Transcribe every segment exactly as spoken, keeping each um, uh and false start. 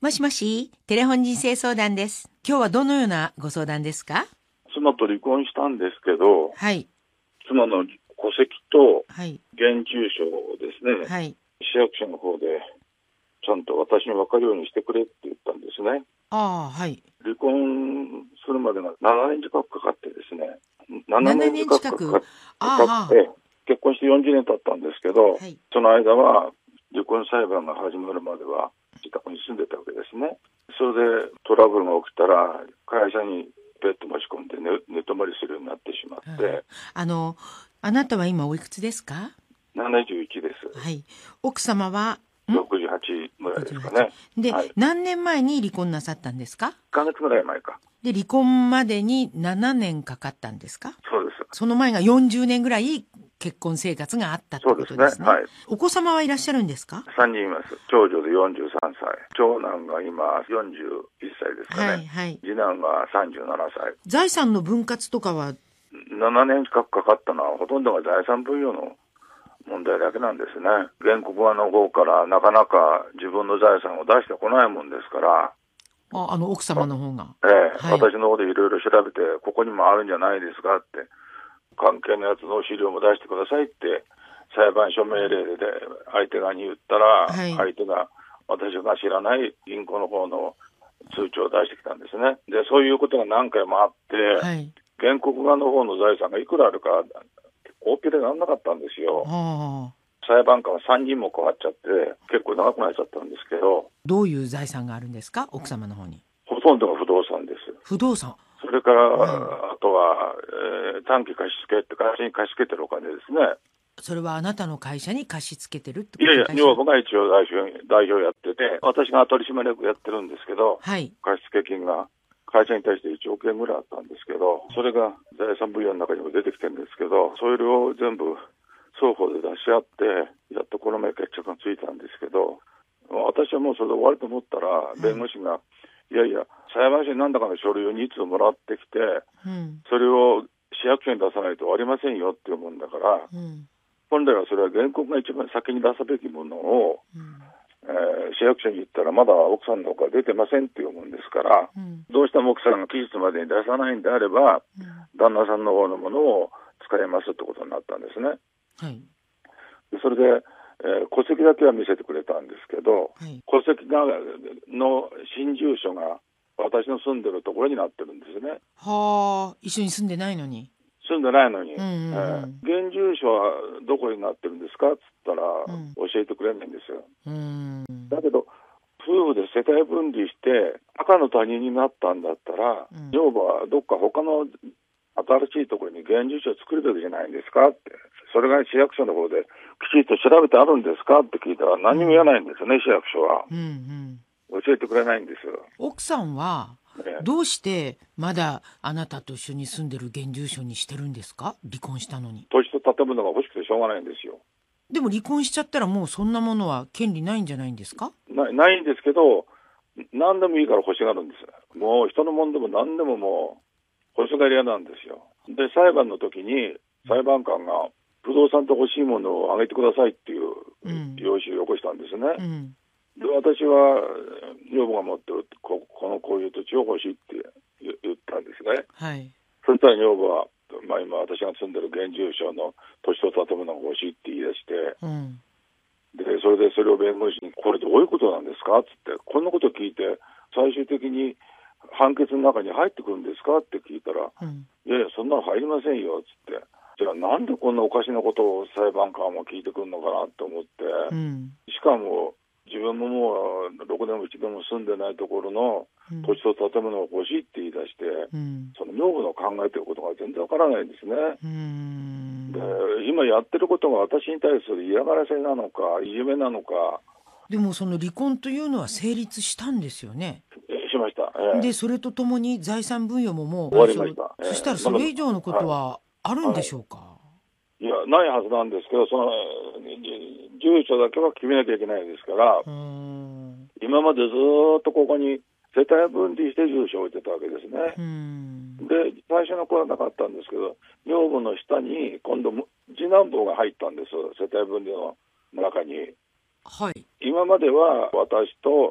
もしもし、テレフォン人生相談です。今日はどのようなご相談ですか？ 妻と離婚したんですけど、 はい。 妻の戸籍とはい。 現住所をですね、 はい。 市役所の方でちゃんと私に分かるようにしてくれって言ったんですね。 ああ、はい。 離婚するまでがななねん近くかかってですね、7 7 年年近くかか近く。 かああ、 って、結婚してよんじゅうねん経ったんですけど、 はい。 その間は離婚裁判が始まるまでは自宅に住んでたわけですね。それでトラブルが起きたら会社にペット持ち込んで寝、寝泊まりするようになってしまって、 うんあの、あなたは今おいくつですか？ ななじゅういちです。 はい。奥様は、んろくじゅうはちぐらいですか ?ろくじゅうはち。 ね。 で、 はい。いっ何年前に離婚なさったんですか？ かげつぐらい前か。 で、離婚までにななねんかかったんですか？ そうです。 その前がよんじゅうねんぐらい結婚生活があったってそうですね。 ことですね。 はい。 お子様はいらっしゃるんですか？ さんにんいます。長女でよんじゅうさんさい。長男が今よんじゅういっさいですかね。 はい、はい。 次男がさんじゅうななさい。 財産の分割とかは、 ななねん近くかかったのはほとんどが財産分与の問題だけなんですね。原告側の方からなかなか自分の財産を出してこないもんですから、 あ、あの奥様の方が。 ええはい。 私の方でいろいろ調べて、ここにもあるんじゃないですかって、関係のやつの資料も出してくださいって裁判所命令で相手側に言ったら、 はい。 相手が私が知らない銀行の方の通帳を出してきたんですね。で、そういうことが何回もあって、 はい。 原告側の方の財産がいくらあるか大きでならなかったんですよ。 ああ。 裁判官はさんにんも変わっちゃって結構長くなっちゃったんですけど、 どういう財産があるんですか？奥様の方に。 ほとんどが不動産です。 不動産。 それから、 はあとは、えー短期貸付って会社に貸し付けてるお金ですね。 い。それはあなたの会社に貸し付けてるってこいやいや、 とですか？ 女房が一応代表、代表やってて、私が取締役やってるんですけど、 はい。 貸付金が会社に対していちおくえんぐらいあったんですけど、それが財産分与の中にも出てきてるんですけど、それを全部双方で出し合って、やっとこの前決着がついたんですけど、私はもうそれで終わると思ったら、弁護士が、いやいや、裁判所に何らかの書類をに通もらってきて、 うん。 それを市役所に出さないと終わりませんよっていうもんだから、 うん。 本来はそれは原告が一番先に出すべきものを、 うん。 えー市役所に行ったらまだ奥さんの方から出てませんっていうもんですから、 うん。 どうしても奥さんが期日までに出さないんであれば、 うん。 旦那さんの方のものを使いますってことになったんですね。 はい。 でそれで、えー戸籍だけは見せてくれたんですけど、 はい。 戸籍がの新住所が私の住んでるところになってるんですね。 はあ。一緒に住んでないのに。 住んでないのに、 うんうんうんえー現住所はどこになってるんですかっつったら、 うん教えてくれないんですよ。 うーん。 だけど夫婦で世帯分離して赤の他人になったんだったら、 うん女房はどっか他の新しいところに現住所を作るべきじゃないんですかって、それが市役所の方できちっと調べてあるんですかって聞いたら何にも言わないんですね、市役所は。 うんうん教えてくれないんですよ。 奥さんはね、 どうしてまだあなたと一緒に住んでる現住所にしてるんですか？離婚したのに。 土地と建物が欲しくてしょうがないんですよ。 でも離婚しちゃったらもうそんなものは権利ないんじゃないんですか？ なないんですけど、何でもいいから欲しがるんです。もう人のもんでも何でももう欲しがり屋なんですよ。で、裁判の時に裁判官が不動産と欲しいものをあげてくださいっていううん要求を起こしたんですね。 うんで、私は女房が持ってるここのこういう土地を欲しいって言言ったんですね。 はい。 そしたら女房は、まあ、今私が住んでる現住所の土地と建物が欲しいって言い出して、 うんでそれでそれを弁護士にこれどういうことなんですかっつって、こんなこと聞いて最終的に判決の中に入ってくるんですかって聞いたら、 うんいやいやそんなの入りませんよっつって、じゃあなんでこんなおかしなことを裁判官も聞いてくるのかなと思って、 うんしかも自分ももうろくでもななでも住んでないところのうん土地と建物を欲しいって言い出して、 うんその女房の考えてることが全然わからないんですね。 うーんで今やってることが私に対する嫌がらせなのかいじめなのか、 でもその離婚というのは成立したんですよね。 えーしました、えーでそれとともに財産分与ももう終わりました、えーそしたらそれ以上のことまはあるんでしょうか？ いやないはずなんですけど、そのじ住所だけは決めなきゃいけないですから、 うーん今までずっとここに世帯分離して住所を置いてたわけですね。 うーんで最初の頃はなかったんですけど、女房の下に今度次男坊が入ったんです、世帯分離の中に。 はい。 今までは私と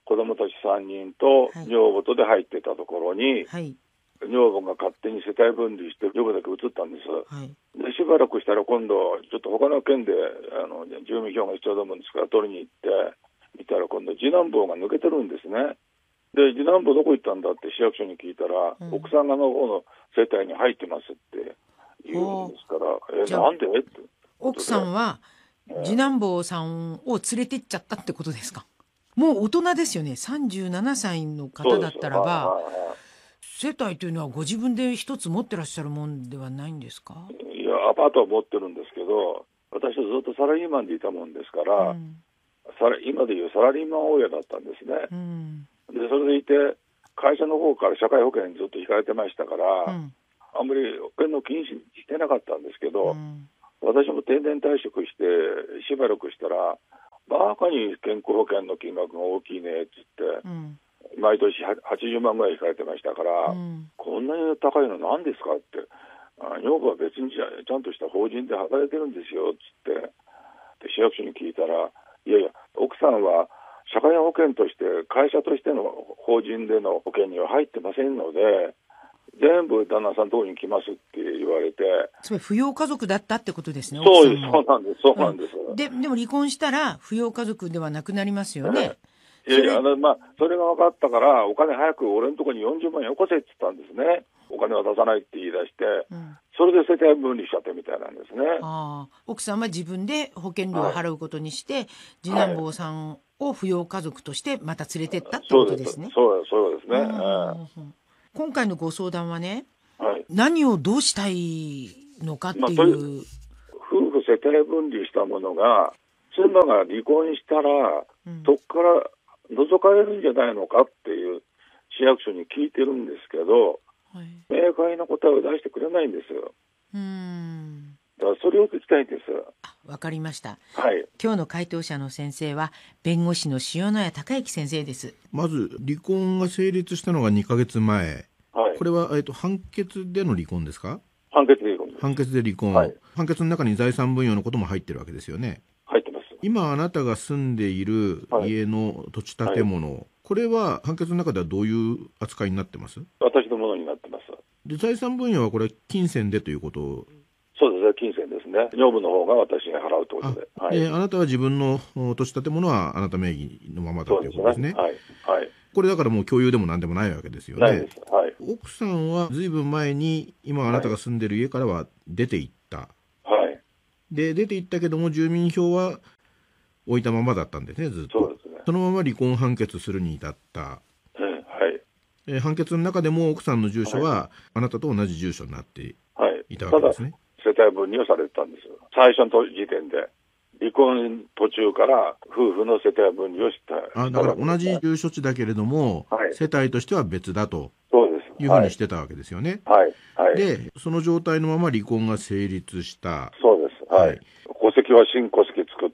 子供たちさんにんとはい女房とで入ってたところに、 はい。 女房が勝手に世帯分離して女房だけ移ったんです。 はい。 でしばらくしたら今度ちょっと他の県であの住民票が必要だもんですから取りに行って見たら、今度次男坊が抜けてるんですね。で次男坊どこ行ったんだって市役所に聞いたら、 うん、 奥さん側の方の世帯に入ってますって言うんですから、えなんでって奥さんは次男坊さんを連れてっちゃったってことですか？もう大人ですよね。さんじゅうななさいの方だったらば、はいはいはい、世帯というのはご自分で一つ持ってらっしゃるもんではないんですか？ いや、アパートは持ってるんですけど、私はずっとサラリーマンでいたもんですから、うん、サラ今でいうサラリーマン大家だったんですね、うん、でそれでいて会社の方から社会保険にずっと引かれてましたから、うん、あんまり保険の禁止してなかったんですけど、うん、私も定年退職してしばらくしたらバカに健康保険の金額が大きいねっつって、うん、毎年はちじゅうまんぐらい引かれてましたから、うん、こんなに高いの何ですかって、女房は別にちゃんとした法人で働いてるんですよっつってで市役所に聞いたら、いやいや奥さんは社会保険として会社としての法人での保険には入ってませんので全部旦那さんのところに来ますって言われて、 つまり扶養家族だったってことですね。 そうです、そうなんです、そうなんです、 うん、で, でも離婚したら扶養家族ではなくなりますよね。 いやいや、あの、まあ、それが分かったからお金早く俺のところによんじゅうまん円よこせって言ったんですね。お金は出さないって言い出して、うん、それで世帯分離しちゃってみたいなんですね。 あ奥さんは自分で保険料を払うことにして、はい、次男坊さんを扶養家族としてまた連れてったってことですね。 そうです、そうですね、うんうん今回のご相談はね、 はい、 何をどうしたいのかっていう、まあ、 夫婦世帯分離したものが妻が離婚したら、うん、そこから除かれるんじゃないのかっていう市役所に聞いてるんですけど、はい、明快な答えを出してくれないんですよ。うーんだからそれを聞きたいんです。 わかりました、 はい、 今日の回答者の先生は弁護士の塩谷隆之先生です。 まず離婚が成立したのがにかげつまえ、はい、これは、えーと、判決での離婚ですか？ 判決で離婚です。 判決で離婚、はい、判決の中に財産分与のことも入ってるわけですよね。 入ってます。 今あなたが住んでいる家の土地建物、はいはい、これは判決の中ではどういう扱いになってます？ 私のものになってます。 で財産分与はこれ金銭でということ？ そうですね、金銭ですね。女房の方が私が払うということで、 あ、はい、であなたは自分の土地建物はあなた名義のままだということですね。 はいはい、 これだからもう共有でも何でもないわけですよね。 ないです、はい、 奥さんはずいぶん前に今あなたが住んでる家からは出て行った、 はい、で出て行ったけども住民票は置いたままだったんですね、ずっと。 そうですね。 そのまま離婚判決するに至った、 うん、はいえ判決の中でも奥さんの住所はあなたと同じ住所になっていたわけですね。 はい、ただ世帯分離をされてたんですよ。最初の時点で離婚途中から夫婦の世帯分離をした。 あだから同じ住所地だけれども、はい、世帯としては別だというふうにしてたわけですよね。 はいはい、 でその状態のまま離婚が成立した。 そうです、はいはい、戸籍は新戸籍作って、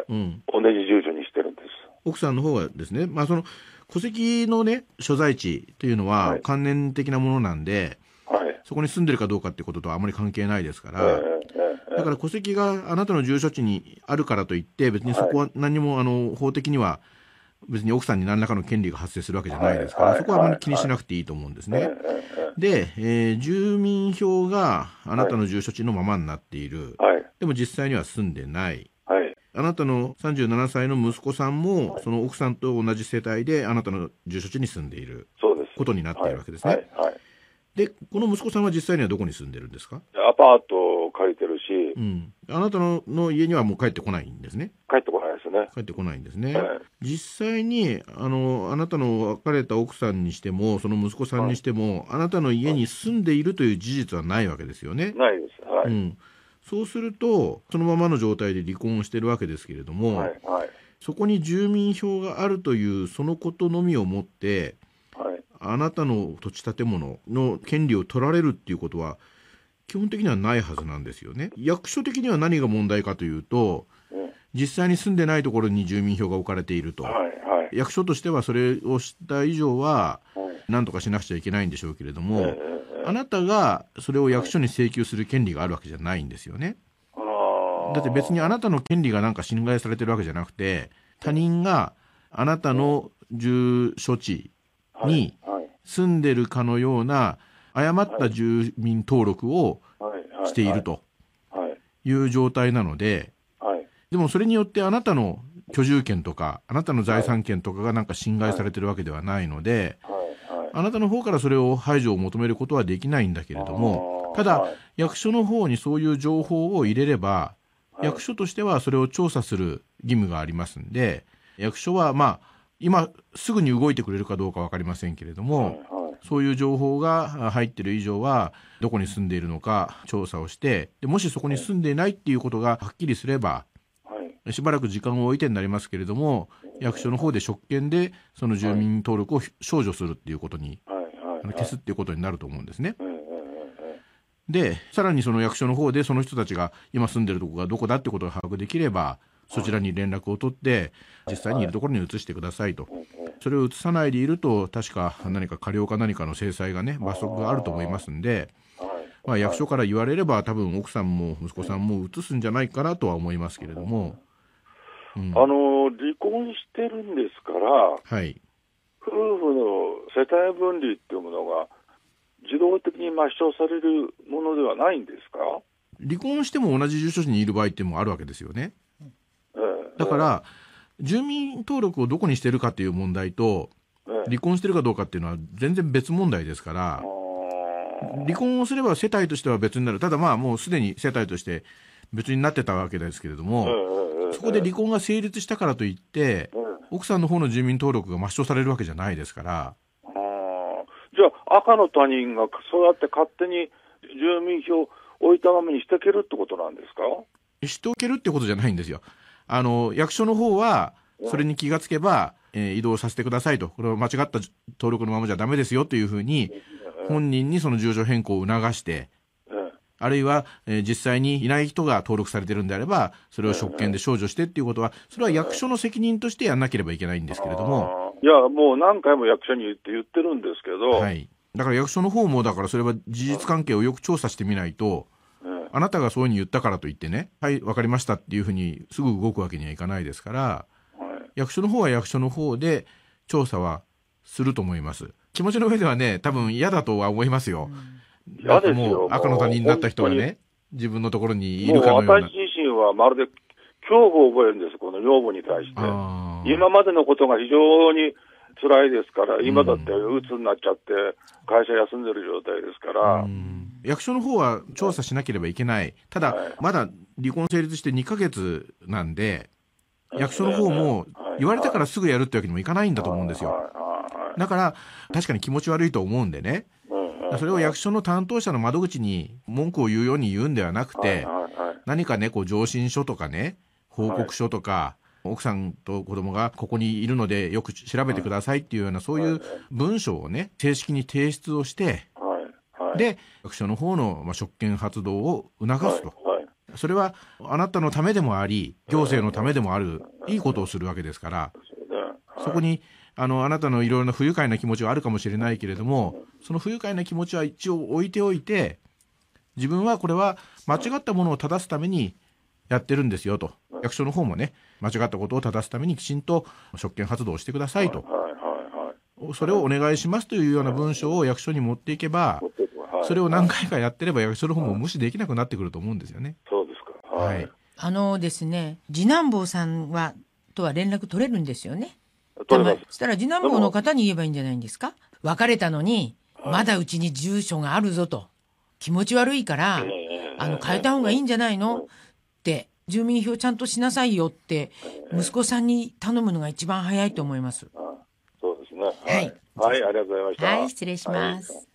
うん、同じ住所にしてるんです。 奥さんの方がですね、まあ、その戸籍のね所在地というのは関連的なものなんで、はい、そこに住んでるかどうかってこととはあまり関係ないですから、えーえー、だから戸籍があなたの住所地にあるからといって別にそこは何も、はい、あの法的には別に奥さんに何らかの権利が発生するわけじゃないですから、はい、そこはあまり気にしなくていいと思うんですね、はい、で、えー、住民票があなたの住所地のままになっている、はい、でも実際には住んでない、はい、あなたのさんじゅうななさいの息子さんも、はい、その奥さんと同じ世帯であなたの住所地に住んでいることになっているわけですね。はいはいはい、でこの息子さんは実際にはどこに住んでるんですか？ アパートを借りてるし、 うん、あなた の, の家にはもう帰ってこないんですね。 帰ってこないですね。 帰ってこないんですね、はい、実際に あのあなたの別れた奥さんにしてもその息子さんにしても、はい、あなたの家に住んでいるという事実はないわけですよね。 ないです、はい、うん、 そうするとそのままの状態で離婚をしているわけですけれども、はいはい、そこに住民票があるというそのことのみをもって、はい、あなたの土地建物の権利を取られるっていうことは基本的にはないはずなんですよね。役所的には何が問題かというと、うん、実際に住んでないところに住民票が置かれていると、はいはい、役所としてはそれをした以上は何とかしなくちゃいけないんでしょうけれども、はい、あなたがそれを役所に請求する権利があるわけじゃないんですよね。はい、だって別にあなたの権利がなんか侵害されてるわけじゃなくて他人があなたの住所地に住んでるかのような誤った住民登録をしているという状態なので、でもそれによってあなたの居住権とかあなたの財産権とかがなんか侵害されてるわけではないので、あなたの方からそれを排除を求めることはできないんだけれども、ただ役所の方にそういう情報を入れれば、役所としてはそれを調査する義務がありますんで、役所はまあ今すぐに動いてくれるかどうか分かりませんけれども、そういう情報が入っている以上はどこに住んでいるのか調査をして、でもしそこに住んでいないっていうことがはっきりすれば、しばらく時間を置いてになりますけれども、役所の方で職権でその住民登録を少女するっていうことに、消すっていうことになると思うんですね。でさらにその役所の方でその人たちが今住んでるところがどこだってことが把握できれば、そちらに連絡を取って実際にいるところに移してくださいと。それを移さないでいると確か何か過料か何かの制裁がね、罰則があると思いますんで、まあ、役所から言われれば多分奥さんも息子さんも移すんじゃないかなとは思いますけれども、 うん、あの離婚してるんですから、 はい、 夫婦の世帯分離っていうものが自動的に抹消されるものではないんですか？ 離婚しても同じ住所地にいる場合っていうのもあるわけですよね。えー、だから、えー、住民登録をどこにしてるかっていう問題と、えー、離婚してるかどうかっていうのは全然別問題ですから、離婚をすれば世帯としては別になる。ただまあもうすでに世帯として別になってたわけですけれども、えー、そこで離婚が成立したからといって、えー、奥さんの方の住民登録が抹消されるわけじゃないですから。 じゃあ赤の他人がそうやって勝手に住民票を置いたままにしておけるってことなんですか？ しておけるってことじゃないんですよ。あの役所の方はそれに気がつけば、えー、移動させてくださいと、これは間違った登録のままじゃダメですよというふうに本人にその住所変更を促して、あるいは、えー、実際にいない人が登録されてるんであればそれを職権で少女してっていうことは、それは役所の責任としてやんなければいけないんですけれども、 いやもう何回も役所に言って言ってるんですけど、 はい、だから役所の方もだからそれは事実関係をよく調査してみないと、あなたがそういうふうに言ったからといってね、はい分かりましたっていうふうにすぐ動くわけにはいかないですから、はい、役所の方は役所の方で調査はすると思います。気持ちの上ではね多分嫌だとは思いますよ。 うん、嫌ですよ。 もう赤の他人になった人がね自分のところにいるかのような。 もう私自身はまるで恐怖を覚えるんです、この女房に対して。今までのことが非常に辛いですから、今だって鬱になっちゃって会社休んでる状態ですから、うん、 役所の方は調査しなければいけない。ただ、はい、まだ離婚成立してにかげつなんで、役所の方も言われたからすぐやるってわけにもいかないんだと思うんですよ。だから確かに気持ち悪いと思うんでね、それを役所の担当者の窓口に文句を言うように言うんではなくて、何かねこう上申書とかね報告書とか、奥さんと子供がここにいるのでよく調べてくださいっていうようなそういう文章をね正式に提出をして、で役所の方のまあ職権発動を促すと、それはあなたのためでもあり行政のためでもあるいいことをするわけですから、そこにあのあなたのいろいろな不愉快な気持ちがあるかもしれないけれども、その不愉快な気持ちは一応置いておいて、自分はこれは間違ったものを正すためにやってるんですよと、役所の方もね間違ったことを正すためにきちんと職権発動してくださいと、それをお願いしますというような文章を役所に持っていけば、それを何回かやってれば役所の方も無視できなくなってくると思うんですよね。 そうですか。はい。 あのですね、次男坊さんはとは連絡取れるんですよね。取れます。そしたら次男坊の方に言えばいいんじゃないんですか。別れたのにまだうちに住所があるぞと、気持ち悪いからあの変えた方がいいんじゃないのって、住民票ちゃんとしなさいよって息子さんに頼むのが一番早いと思います。 そうですね。 はい。 はい、ありがとうございました。 はい、失礼します。はい。